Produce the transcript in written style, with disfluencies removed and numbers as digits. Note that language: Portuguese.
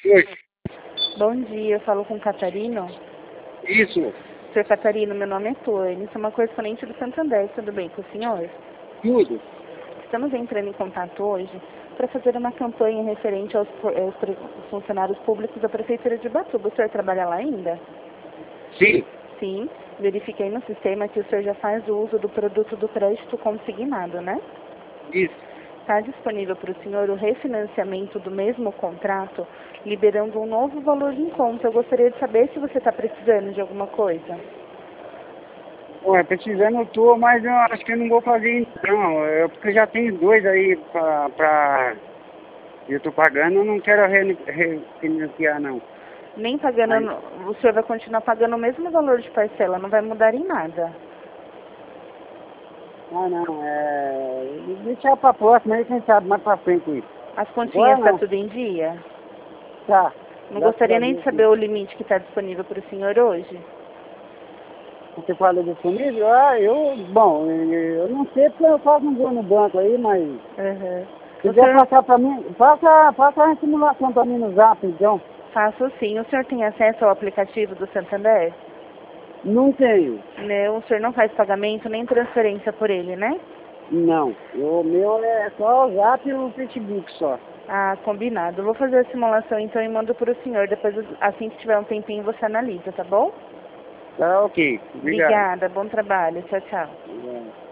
Oi, Bom dia, eu falo com o Catarino. isso, Senhor Catarino, meu nome é Tônia, sou uma correspondente do Santander, tudo bem com o senhor? tudo. Estamos entrando em contato hoje para fazer uma campanha referente aos funcionários públicos da Prefeitura de Ubatuba. O senhor trabalha lá ainda? Sim, Sim, verifiquei no sistema que o senhor já faz o uso do produto do crédito consignado, né? isso. Está disponível para o senhor o refinanciamento do mesmo contrato, liberando um novo valor em conta. Eu gostaria de saber se você está precisando de alguma coisa. Ué, precisando eu tô, mas eu acho que eu não vou fazer isso não. Porque já tenho dois aí eu tô pagando, eu não quero refinanciar não. Nem pagando, Mas, o senhor vai continuar pagando o mesmo valor de parcela, não vai mudar em nada. não, deixar pra próxima aí, quem sabe, mais pra frente isso. As Agora continhas está não, tudo em dia? tá. Não Graças gostaria a nem de Deus, saber sim. o limite que está disponível para o senhor hoje? Você falou disponível? Eu não sei porque eu quase não vou no banco aí, mas Uhum. se O quiser senhor, passar pra mim, passa a simulação pra mim no Zap, então. faço sim. O senhor tem acesso ao aplicativo do Santander? Não tenho. Não, o senhor não faz pagamento nem transferência por ele, né? Não, o meu é só o Zap e o Facebook só. Ah, combinado. Eu vou fazer a simulação então e mando para o senhor. Depois, assim que tiver um tempinho, você analisa, tá bom? Tá ok, obrigado. Obrigada, bom trabalho. Tchau, tchau. Obrigado.